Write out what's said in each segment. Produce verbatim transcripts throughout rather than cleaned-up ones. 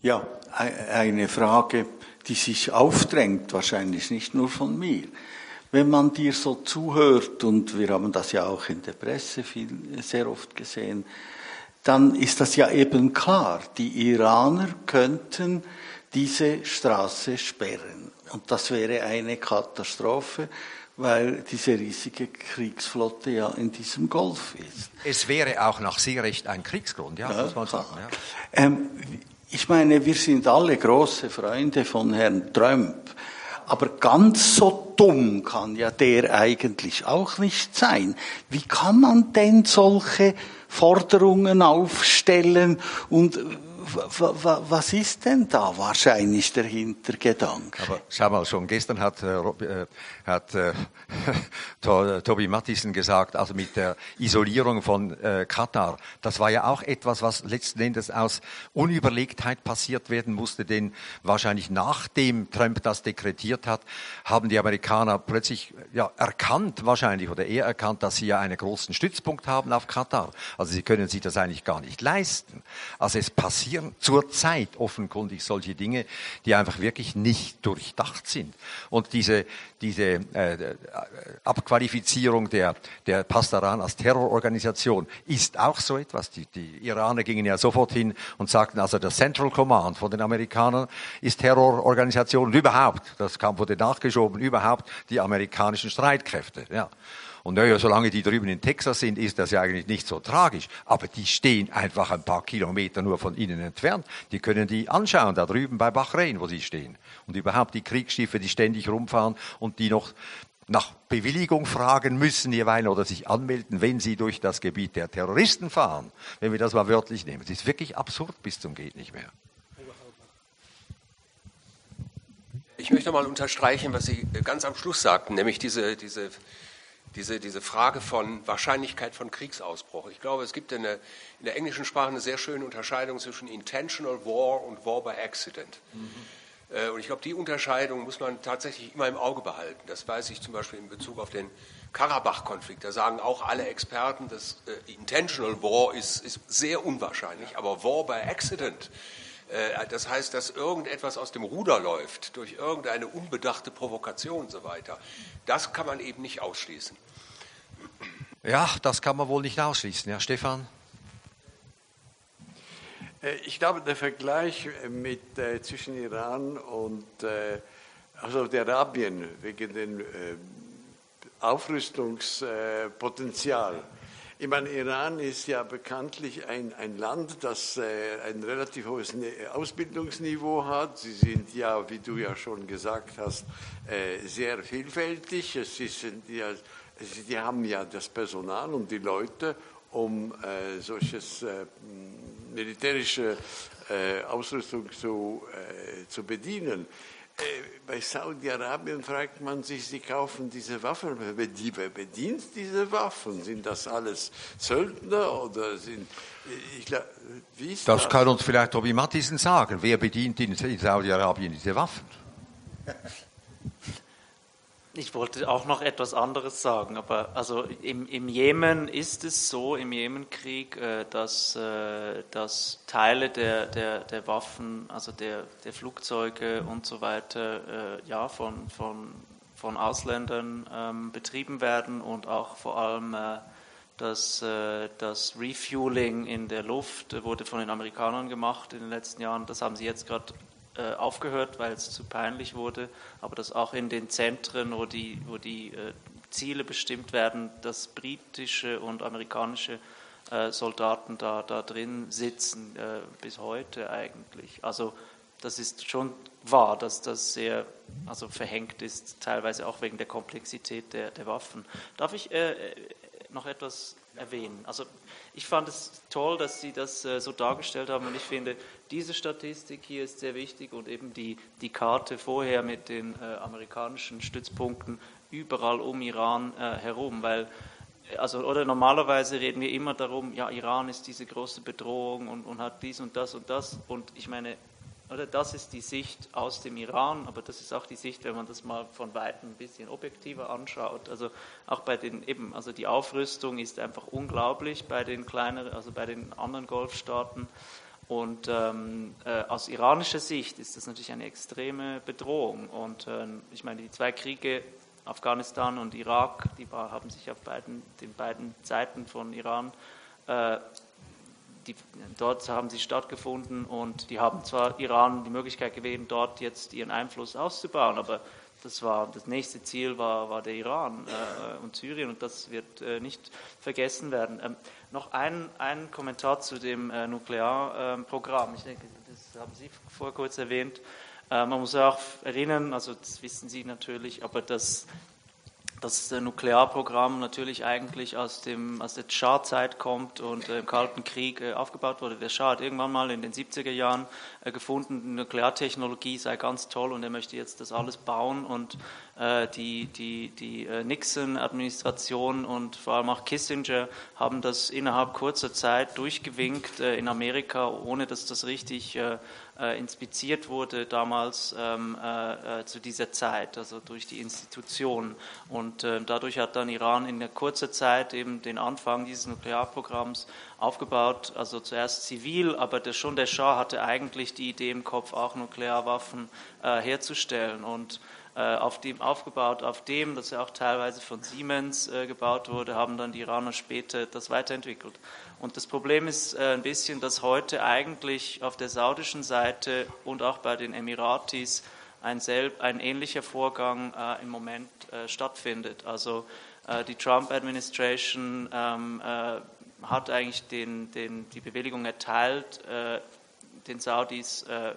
Ja, eine Frage, die sich aufdrängt, wahrscheinlich nicht nur von mir. Wenn man dir so zuhört, und wir haben das ja auch in der Presse viel, sehr oft gesehen, dann ist das ja eben klar, die Iraner könnten diese Straße sperren. Und das wäre eine Katastrophe, weil diese riesige Kriegsflotte ja in diesem Golf ist. Es wäre auch nach Seerecht ein Kriegsgrund, ja, ja muss man sagen. Ja. Ähm, ich meine, wir sind alle große Freunde von Herrn Trump. Aber ganz so dumm kann ja der eigentlich auch nicht sein. Wie kann man denn solche Forderungen aufstellen und was ist denn da wahrscheinlich der Hintergedanke? Aber schau mal, schon gestern hat, äh, hat äh, Toby Mattison gesagt, also mit der Isolierung von äh, Katar, das war ja auch etwas, was letzten Endes aus Unüberlegtheit passiert werden musste, denn wahrscheinlich nachdem Trump das dekretiert hat, haben die Amerikaner plötzlich ja, erkannt, wahrscheinlich, oder eher erkannt, dass sie ja einen großen Stützpunkt haben auf Katar. Also sie können sich das eigentlich gar nicht leisten. Also es passiert zurzeit offenkundig solche Dinge, die einfach wirklich nicht durchdacht sind. Und diese, diese äh, Abqualifizierung der, der Pasdaran als Terrororganisation ist auch so etwas. Die, die Iraner gingen ja sofort hin und sagten, also der Central Command von den Amerikanern ist Terrororganisation und überhaupt, das kam wurde nachgeschoben, überhaupt die amerikanischen Streitkräfte. Ja. Und naja, solange die drüben in Texas sind, ist das ja eigentlich nicht so tragisch. Aber die stehen einfach ein paar Kilometer nur von ihnen entfernt. Die können die anschauen, da drüben bei Bahrain, wo sie stehen. Und überhaupt die Kriegsschiffe, die ständig rumfahren und die noch nach Bewilligung fragen müssen jeweils oder sich anmelden, wenn sie durch das Gebiet der Terroristen fahren. Wenn wir das mal wörtlich nehmen. Das ist wirklich absurd bis zum geht nicht mehr. Ich möchte mal unterstreichen, was Sie ganz am Schluss sagten, nämlich diese, diese Diese, diese Frage von Wahrscheinlichkeit von Kriegsausbruch. Ich glaube, es gibt in der, in der englischen Sprache eine sehr schöne Unterscheidung zwischen Intentional War und War by Accident. Mhm. Äh, und ich glaube, die Unterscheidung muss man tatsächlich immer im Auge behalten. Das weiß ich zum Beispiel in Bezug auf den Karabach-Konflikt. Da sagen auch alle Experten, dass äh, Intentional War ist, ist sehr unwahrscheinlich, aber War by Accident, äh, das heißt, dass irgendetwas aus dem Ruder läuft, durch irgendeine unbedachte Provokation und so weiter, das kann man eben nicht ausschließen. Ja, das kann man wohl nicht ausschließen. Ja, Stefan? Ich glaube, der Vergleich mit, äh, zwischen Iran und äh, also Arabien wegen dem äh, Aufrüstungspotenzial. Ich meine, Iran ist ja bekanntlich ein, ein Land, das äh, ein relativ hohes Ausbildungsniveau hat. Sie sind ja, wie du ja schon gesagt hast, äh, sehr vielfältig. Es sind ja, sie haben ja das Personal und die Leute, um äh, solches äh, militärische äh, Ausrüstung zu, äh, zu bedienen. Bei Saudi-Arabien fragt man sich, sie kaufen diese Waffen, wer bedient diese Waffen? Sind das alles Söldner oder sind, ich glaub, wie ist das? Das kann uns vielleicht Toby Mattison sagen. Wer bedient in Saudi-Arabien diese Waffen? Ich wollte auch noch etwas anderes sagen, aber also im, im Jemen ist es so, im Jemenkrieg, äh, dass, äh, dass Teile der, der, der Waffen, also der, der Flugzeuge und so weiter, äh, ja, von, von, von Ausländern ähm, betrieben werden und auch vor allem äh, das, äh, das Refueling in der Luft wurde von den Amerikanern gemacht in den letzten Jahren. Das haben sie jetzt gerade aufgehört, weil es zu peinlich wurde, aber dass auch in den Zentren, wo die, wo die äh, Ziele bestimmt werden, dass britische und amerikanische äh, Soldaten da, da drin sitzen, äh, bis heute eigentlich. Also das ist schon wahr, dass das sehr also verhängt ist, teilweise auch wegen der Komplexität der, der Waffen. Darf ich äh, noch etwas erwähnen? Also ich fand es toll, dass Sie das äh, so dargestellt haben und ich finde, diese Statistik hier ist sehr wichtig und eben die, die Karte vorher mit den äh, amerikanischen Stützpunkten überall um Iran äh, herum, weil also oder normalerweise reden wir immer darum, ja, Iran ist diese große Bedrohung und, und hat dies und das und das und ich meine, oder das ist die Sicht aus dem Iran, aber das ist auch die Sicht, wenn man das mal von Weitem ein bisschen objektiver anschaut. Also auch bei den eben, also die Aufrüstung ist einfach unglaublich bei den kleineren, also bei den anderen Golfstaaten. Und ähm, äh, aus iranischer Sicht ist das natürlich eine extreme Bedrohung. Und äh, ich meine, die zwei Kriege, Afghanistan und Irak, die war, haben sich auf beiden, den beiden Seiten von Iran, äh, die, dort haben sie stattgefunden und die haben zwar Iran die Möglichkeit gegeben, dort jetzt ihren Einfluss auszubauen, aber das war das nächste Ziel war, war der Iran äh, und Syrien und das wird äh, nicht vergessen werden. Ähm, noch ein, ein Kommentar zu dem äh, Nuklearprogramm. Ähm, ich denke, das haben Sie vorher kurz erwähnt. Äh, man muss auch erinnern, also das wissen Sie natürlich, aber das das Nuklearprogramm natürlich eigentlich aus, dem, aus der Schah-Zeit kommt und äh, im Kalten Krieg äh, aufgebaut wurde. Der Schah hat irgendwann mal in den siebziger Jahren äh, gefunden, die Nukleartechnologie sei ganz toll und er möchte jetzt das alles bauen und äh, die, die, die äh, Nixon-Administration und vor allem auch Kissinger haben das innerhalb kurzer Zeit durchgewinkt äh, in Amerika, ohne dass das richtig äh, Äh, inspiziert wurde damals ähm, äh, äh, zu dieser Zeit, also durch die Institutionen. Und äh, dadurch hat dann Iran in der kurzer Zeit eben den Anfang dieses Nuklearprogramms aufgebaut, also zuerst zivil, aber der, schon der Schah hatte eigentlich die Idee im Kopf, auch Nuklearwaffen äh, herzustellen. Und äh, auf dem aufgebaut, auf dem, das ja auch teilweise von Siemens äh, gebaut wurde, haben dann die Iraner später das weiterentwickelt. Und das Problem ist äh, ein bisschen, dass heute eigentlich auf der saudischen Seite und auch bei den Emiratis ein, selb, ein ähnlicher Vorgang äh, im Moment äh, stattfindet. Also äh, die Trump-Administration ähm, äh, hat eigentlich den, den, die Bewilligung erteilt, äh, den Saudis äh,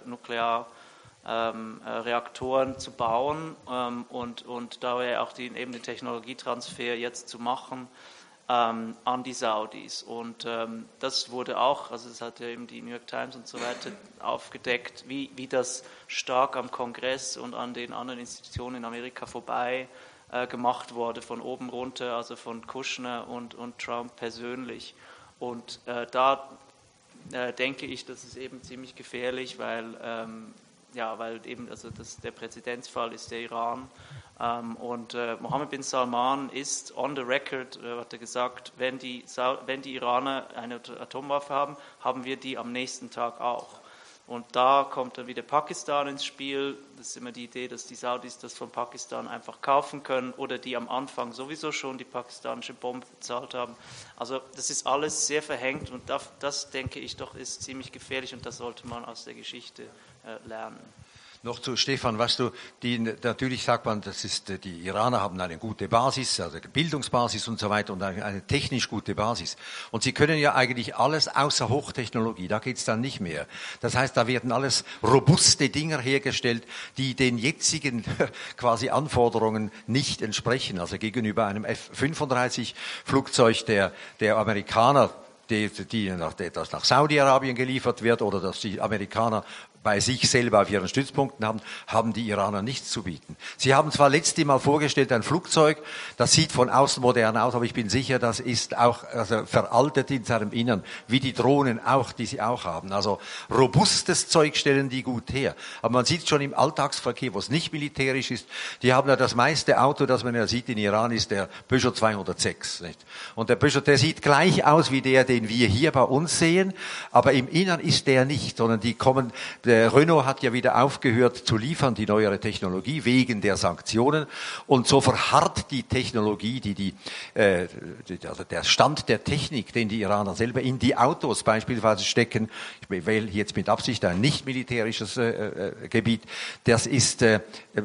Nuklearreaktoren ähm, äh, zu bauen ähm, und, und daher auch den, eben den Technologietransfer jetzt zu machen ähm, an die Saudis. Und ähm, das wurde auch, also das hat ja eben die New York Times und so weiter aufgedeckt, wie, wie das stark am Kongress und an den anderen Institutionen in Amerika vorbei äh, gemacht wurde, von oben runter, also von Kushner und, und Trump persönlich. Und äh, da äh, denke ich, das ist eben ziemlich gefährlich, weil, ähm, ja, weil eben also das, der Präzedenzfall ist der Iran. Ähm, und äh, Mohammed bin Salman ist on the record, äh, hat er gesagt, wenn die, wenn die Iraner eine Atomwaffe haben, haben wir die am nächsten Tag auch. Und da kommt dann wieder Pakistan ins Spiel. Das ist immer die Idee, dass die Saudis das von Pakistan einfach kaufen können oder die am Anfang sowieso schon die pakistanische Bombe bezahlt haben. Also das ist alles sehr verhängt und das, das denke ich doch, ist ziemlich gefährlich und das sollte man aus der Geschichte äh, lernen. Noch zu Stefan, weißt du, die, natürlich sagt man, das ist, die Iraner haben eine gute Basis, also Bildungsbasis und so weiter und eine, eine technisch gute Basis. Und sie können ja eigentlich alles außer Hochtechnologie, da geht's dann nicht mehr. Das heißt, da werden alles robuste Dinger hergestellt, die den jetzigen quasi Anforderungen nicht entsprechen. Also gegenüber einem F fünfunddreißig Flugzeug der, der Amerikaner, die, die nach, das nach Saudi-Arabien geliefert wird oder dass die Amerikaner bei sich selber auf ihren Stützpunkten haben, haben die Iraner nichts zu bieten. Sie haben zwar letztes Mal vorgestellt ein Flugzeug, das sieht von außen modern aus, aber ich bin sicher, das ist auch also veraltet in seinem Innern, wie die Drohnen auch, die sie auch haben. Also robustes Zeug stellen die gut her. Aber man sieht schon im Alltagsverkehr, wo es nicht militärisch ist, die haben ja das meiste Auto, das man ja sieht in Iran, ist der Peugeot zweihundertsechs. Nicht? Und der Peugeot, der sieht gleich aus wie der, den wir hier bei uns sehen, aber im Innern ist der nicht, sondern die kommen, der Renault hat ja wieder aufgehört zu liefern, die neuere Technologie, wegen der Sanktionen. Und so verharrt die Technologie, die, die, äh, die, also der Stand der Technik, den die Iraner selber in die Autos beispielsweise stecken, ich wähle jetzt mit Absicht ein nicht militärisches äh, äh, Gebiet, das ist, äh,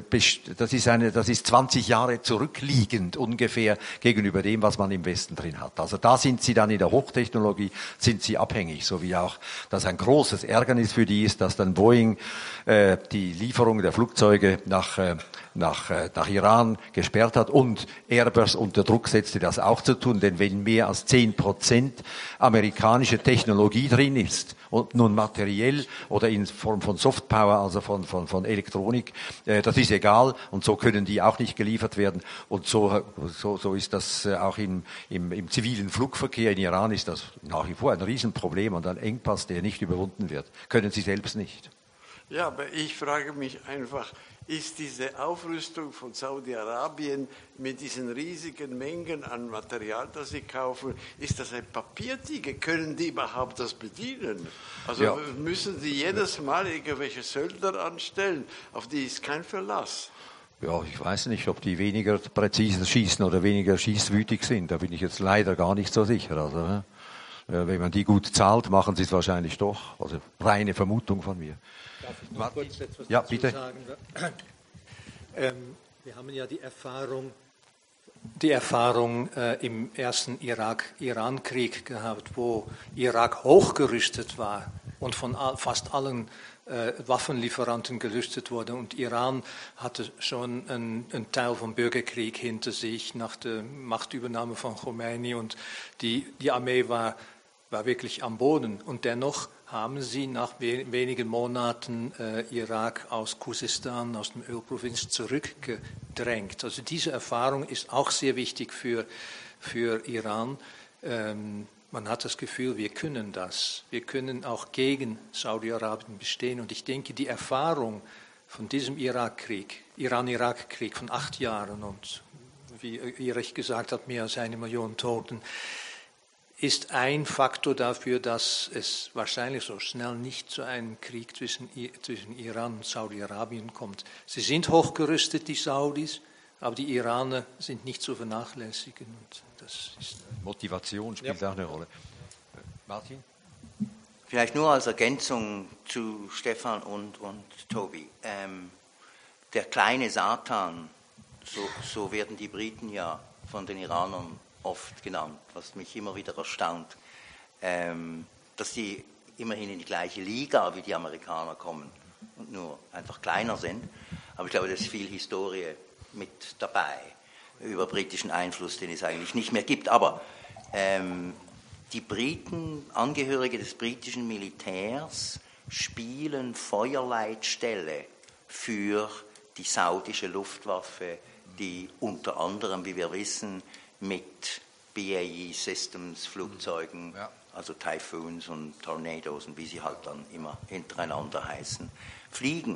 das ist eine, das ist zwanzig Jahre zurückliegend ungefähr gegenüber dem, was man im Westen drin hat. Also da sind sie dann in der Hochtechnologie, sind sie abhängig, so wie auch, dass ein großes Ärgernis für die ist, dass dann Boeing äh, die Lieferung der Flugzeuge nach, äh, nach, äh, nach Iran gesperrt hat und Airbus unter Druck setzte, das auch zu tun. Denn wenn mehr als zehn Prozent amerikanische Technologie drin ist, und nun materiell oder in Form von Softpower, also von, von, von Elektronik, äh, das ist egal und so können die auch nicht geliefert werden. Und so, so, so ist das äh, auch im, im, im zivilen Flugverkehr in Iran ist das nach wie vor ein Riesenproblem und ein Engpass, der nicht überwunden wird. Können sie selbst nicht. Ja, aber ich frage mich einfach, ist diese Aufrüstung von Saudi-Arabien mit diesen riesigen Mengen an Material, das sie kaufen, ist das ein Papiertiger? Können die überhaupt das bedienen? Also ja. Müssen sie jedes Mal irgendwelche Söldner anstellen? Auf die ist kein Verlass. Ja, ich weiß nicht, ob die weniger präzise schießen oder weniger schießwütig sind. Da bin ich jetzt leider gar nicht so sicher. Also, ne? Wenn man die gut zahlt, machen sie es wahrscheinlich doch. Also reine Vermutung von mir. Darf ich noch kurz etwas ja, dazu bitte. sagen? Ähm, wir haben ja die Erfahrung, die Erfahrung äh, im ersten Irak-Iran-Krieg gehabt, wo Irak hochgerüstet war und von all, fast allen äh, Waffenlieferanten gerüstet wurde. Und Iran hatte schon einen, einen Teil vom Bürgerkrieg hinter sich nach der Machtübernahme von Khomeini und die, die Armee war, war wirklich am Boden. Und dennoch haben sie nach wenigen Monaten äh, Irak aus Khuzestan, aus der Ölprovinz, zurückgedrängt. Also diese Erfahrung ist auch sehr wichtig für, für Iran. Ähm, man hat das Gefühl, wir können das. Wir können auch gegen Saudi-Arabien bestehen. Und ich denke, die Erfahrung von diesem Irakkrieg, Iran-Irak-Krieg von acht Jahren und, wie Erich gesagt hat, mehr als eine Million Toten, ist ein Faktor dafür, dass es wahrscheinlich so schnell nicht zu einem Krieg zwischen, zwischen Iran und Saudi-Arabien kommt. Sie sind hochgerüstet, die Saudis, aber die Iraner sind nicht zu vernachlässigen. Und das ist Motivation spielt ja auch eine Rolle. Martin? Vielleicht nur als Ergänzung zu Stefan und, und Tobi. Ähm, der kleine Satan, so, so werden die Briten ja von den Iranern oft genannt, was mich immer wieder erstaunt, ähm, dass die immerhin in die gleiche Liga wie die Amerikaner kommen und nur einfach kleiner sind. Aber ich glaube, da ist viel Historie mit dabei über britischen Einfluss, den es eigentlich nicht mehr gibt. Aber ähm, die Briten, Angehörige des britischen Militärs, spielen Feuerleitstelle für die saudische Luftwaffe, die unter anderem, wie wir wissen, mit B A E Systems Flugzeugen, ja. also Typhoons und Tornadoes und wie sie halt dann immer hintereinander heißen, fliegen.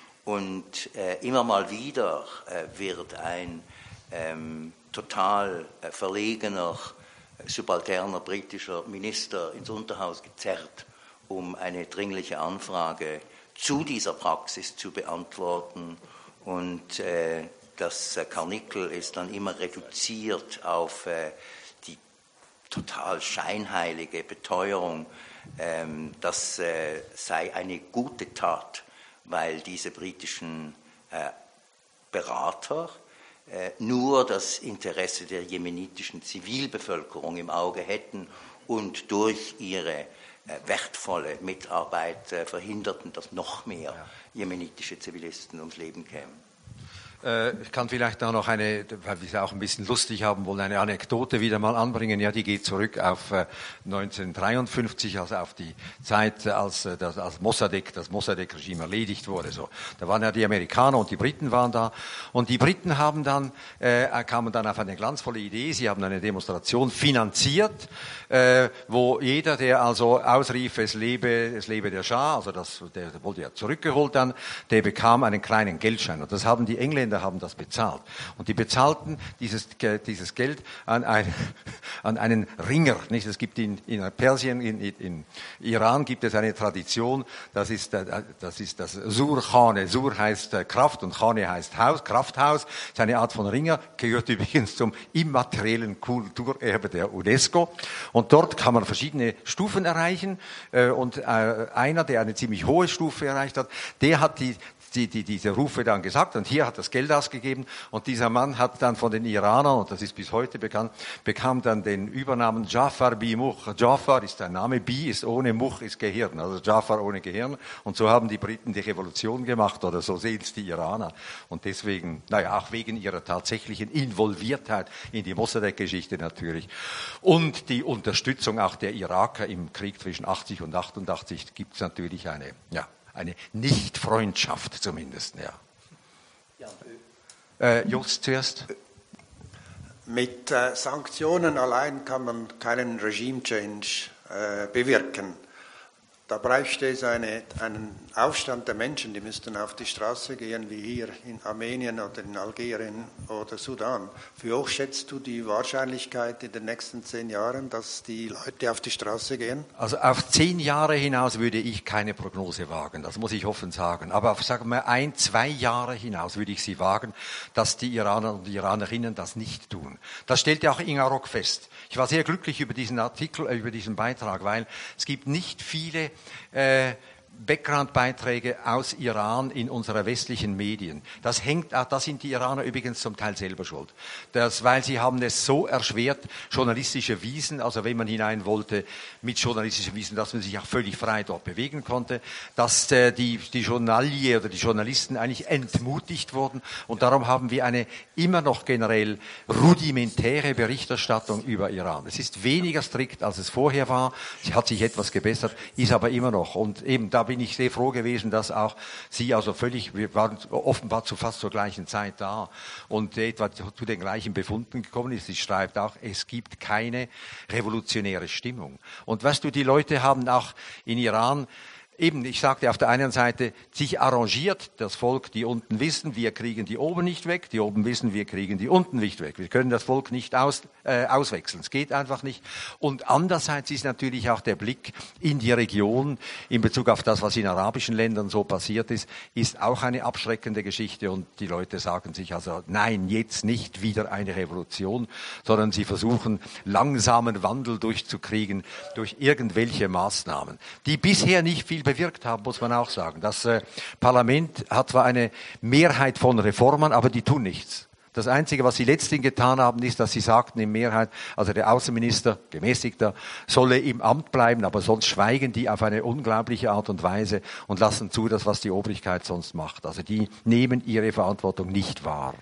Und äh, immer mal wieder äh, wird ein ähm, total äh, verlegener, äh, subalterner britischer Minister ins Unterhaus gezerrt, um eine dringliche Anfrage zu dieser Praxis zu beantworten. Und äh, das äh, Karnickel ist dann immer reduziert auf äh, die total scheinheilige Beteuerung, ähm, das äh, sei eine gute Tat, weil diese britischen äh, Berater äh, nur das Interesse der jemenitischen Zivilbevölkerung im Auge hätten und durch ihre äh, wertvolle Mitarbeit äh, verhinderten, dass noch mehr jemenitische Zivilisten ums Leben kämen. Ich kann vielleicht da noch eine, weil wir es auch ein bisschen lustig haben wollen, eine Anekdote wieder mal anbringen. Ja, die geht zurück auf neunzehnhundertdreiundfünfzig, also auf die Zeit, als das als Mossadegh, das Mossadegh-Regime erledigt wurde. So, da waren ja die Amerikaner und die Briten waren da. Und die Briten haben dann, äh, kamen dann auf eine glanzvolle Idee. Sie haben eine Demonstration finanziert, äh, wo jeder, der also ausrief, es lebe, es lebe der Schah, also das, der, der wurde ja zurückgeholt dann, der bekam einen kleinen Geldschein. Und das haben die Engländer haben das bezahlt. Und die bezahlten dieses, dieses Geld an, ein, an einen Ringer. Nicht? Es gibt in, in Persien, in, in Iran gibt es eine Tradition, das ist, das ist das Sur-Khane. Sur heißt Kraft und Khane heißt Haus, Krafthaus. Das ist eine Art von Ringer, gehört übrigens zum immateriellen Kulturerbe der UNESCO. Und dort kann man verschiedene Stufen erreichen. Und einer, der eine ziemlich hohe Stufe erreicht hat, der hat die Die, die, diese Rufe dann gesagt und hier hat das Geld ausgegeben und dieser Mann hat dann von den Iranern, und das ist bis heute bekannt, bekam dann den Übernamen Jafar bi Mukh. Jafar ist ein Name, Bi ist ohne, Mukh ist Gehirn, also Jafar ohne Gehirn, und so haben die Briten die Revolution gemacht oder so sehen es die Iraner und deswegen, naja, auch wegen ihrer tatsächlichen Involviertheit in die Mossadegh-Geschichte natürlich und die Unterstützung auch der Iraker im Krieg zwischen achtzig und achtundachtzig gibt es natürlich eine, ja, Eine Nicht-Freundschaft zumindest, ja. ja. Äh, Just zuerst. Mit äh, Sanktionen allein kann man keinen Regime-Change äh, bewirken. da bräuchte es eine, einen Aufstand der Menschen, die müssten auf die Straße gehen, wie hier in Armenien oder in Algerien oder Sudan. Wie hoch schätzt du die Wahrscheinlichkeit in den nächsten zehn Jahren, dass die Leute auf die Straße gehen? Also auf zehn Jahre hinaus würde ich keine Prognose wagen, das muss ich offen sagen. Aber auf, sagen wir, ein, zwei Jahre hinaus würde ich sie wagen, dass die Iraner und die Iranerinnen das nicht tun. Das stellte auch Inga Rock fest. Ich war sehr glücklich über diesen Artikel, äh, über diesen Beitrag, weil es gibt nicht viele äh, Background-Beiträge aus Iran in unsere westlichen Medien. Das hängt, da sind die Iraner übrigens zum Teil selber schuld. Das, weil sie haben es so erschwert, journalistische Wiesen, also wenn man hinein wollte mit journalistischen Wiesen, dass man sich auch völlig frei dort bewegen konnte, dass äh, die, die Journalie oder die Journalisten eigentlich entmutigt wurden und darum haben wir eine immer noch generell rudimentäre Berichterstattung über Iran. Es ist weniger strikt, als es vorher war, sie hat sich etwas gebessert, ist aber immer noch und eben da bin ich sehr froh gewesen, dass auch Sie also völlig, wir waren offenbar zu fast zur gleichen Zeit da und etwa zu den gleichen Befunden gekommen ist. Sie schreibt auch, es gibt keine revolutionäre Stimmung. Und weißt du, die Leute haben auch in Iran eben, ich sagte auf der einen Seite, sich arrangiert das Volk, die unten wissen, wir kriegen die oben nicht weg, die oben wissen, wir kriegen die unten nicht weg. Wir können das Volk nicht aus, äh, auswechseln, es geht einfach nicht. Und andererseits ist natürlich auch der Blick in die Region in Bezug auf das, was in arabischen Ländern so passiert ist, ist auch eine abschreckende Geschichte und die Leute sagen sich also, nein, jetzt nicht wieder eine Revolution, sondern sie versuchen, langsamen Wandel durchzukriegen durch irgendwelche Maßnahmen, die bisher nicht viel bewirkt haben, muss man auch sagen. Das äh, Parlament hat zwar eine Mehrheit von Reformen, aber die tun nichts. Das Einzige, was sie letztendlich getan haben, ist, dass sie sagten in Mehrheit, also der Außenminister, gemäßigter, solle im Amt bleiben, aber sonst schweigen die auf eine unglaubliche Art und Weise und lassen zu, das, was die Obrigkeit sonst macht. Also die nehmen ihre Verantwortung nicht wahr.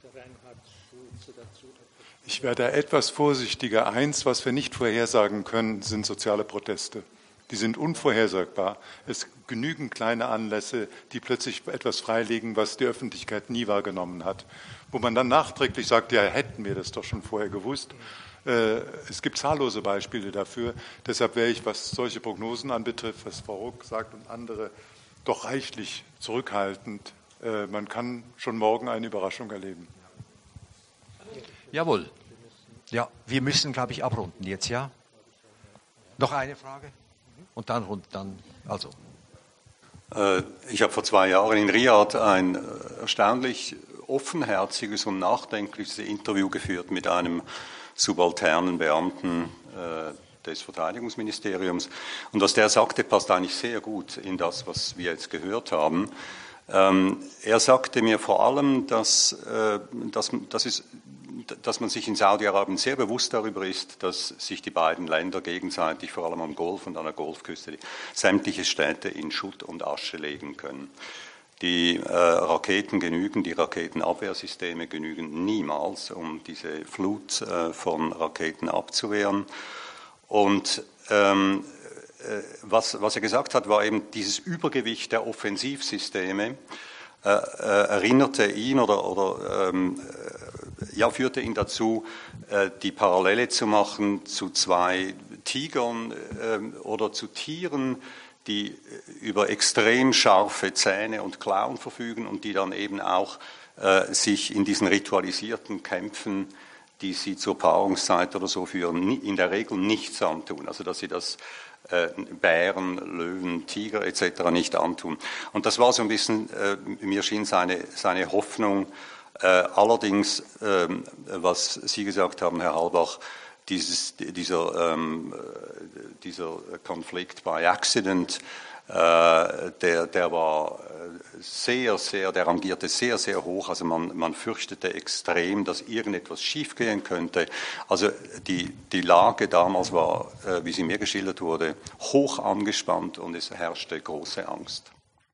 Ich wäre da etwas vorsichtiger. Eins, was wir nicht vorhersagen können, sind soziale Proteste. Die sind unvorhersagbar. Es genügen kleine Anlässe, die plötzlich etwas freilegen, was die Öffentlichkeit nie wahrgenommen hat. Wo man dann nachträglich sagt, ja, hätten wir das doch schon vorher gewusst. Es gibt zahllose Beispiele dafür. Deshalb wäre ich, was solche Prognosen anbetrifft, was Frau Ruck sagt und andere, doch reichlich zurückhaltend. Man kann schon morgen eine Überraschung erleben. Jawohl. Ja, wir müssen, glaube ich, abrunden jetzt, ja? Noch eine Frage? Und dann rund, dann, also. Ich habe vor zwei Jahren in Riyadh ein erstaunlich offenherziges und nachdenkliches Interview geführt mit einem subalternen Beamten des Verteidigungsministeriums. Und was der sagte, passt eigentlich sehr gut in das, was wir jetzt gehört haben. Er sagte mir vor allem, dass, dass, dass es dass man sich in Saudi-Arabien sehr bewusst darüber ist, dass sich die beiden Länder gegenseitig, vor allem am Golf und an der Golfküste, sämtliche Städte in Schutt und Asche legen können. Die äh, Raketen genügen, die Raketenabwehrsysteme genügen niemals, um diese Flut äh, von Raketen abzuwehren. Und ähm, äh, was, was er gesagt hat, war eben dieses Übergewicht der Offensivsysteme, äh, äh, erinnerte ihn oder, oder ähm, ja, führte ihn dazu, die Parallele zu machen zu zwei Tigern oder zu Tieren, die über extrem scharfe Zähne und Klauen verfügen und die dann eben auch sich in diesen ritualisierten Kämpfen, die sie zur Paarungszeit oder so führen, in der Regel nichts antun. Also dass sie das Bären, Löwen, Tiger et cetera nicht antun. Und das war so ein bisschen, mir schien seine, seine Hoffnung. Äh, allerdings, ähm, was Sie gesagt haben, Herr Halbach, dieses, dieser, ähm, dieser Konflikt by Accident, äh, der, der war sehr, sehr, der rangierte sehr, sehr hoch. Also man, man fürchtete extrem, dass irgendetwas schiefgehen könnte. Also die, die Lage damals war, äh, wie sie mir geschildert wurde, hoch angespannt und es herrschte große Angst.